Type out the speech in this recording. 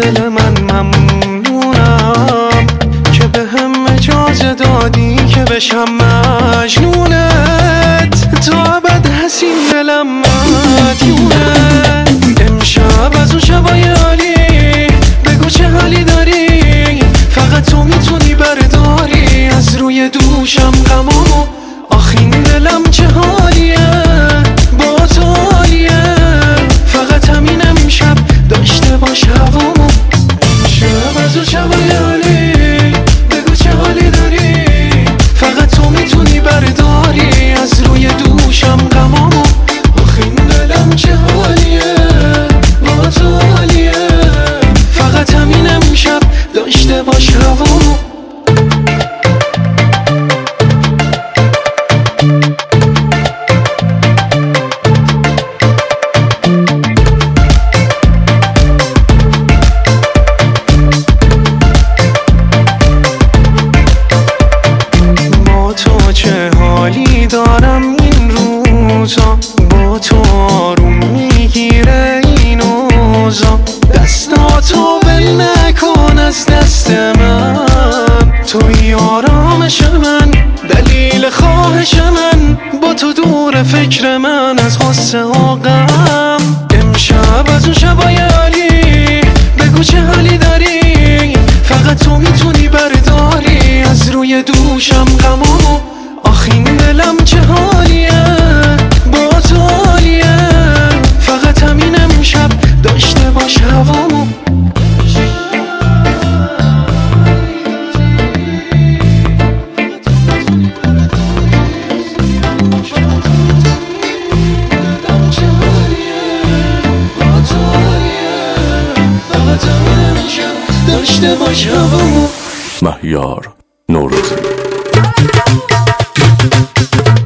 دل من ممنونم که به هم اجازه دادی که بشم مجنونت، تا ابد حسین دلم مدیونه. امشب از اون شبای عالی بگو چه حالی داری، فقط تو میتونی برداری از روی دوشم غمامو. آخ این دلم چه حالیه با تو حالیه، فقط همین امشب داشته باش هوامو. امشب از اون شبای عالی بگو چه حالی داری، فقط تو میتونی برداری از روی دوشم غمامو. آخ این دلم چه حالیه با تو حالیه، فقط همین امشب داشته باش هوامو. دارم این روزا با تو آروم میگیره این اوضاع، دستاتو ول نکن از دست من، توی آرامش من دلیل خواهش من، با تو دور فکر من از غصه و غم. امشب از اون شبای عالی بگو چه حالی داری، فقط تو میتونی برداری از روی دوشم غمامو. آخ این دلم چه حالیه با تو حالیه، فقط همین امشب داشته باش هوامو. داشته باش هوامو. مهیار نوروزی.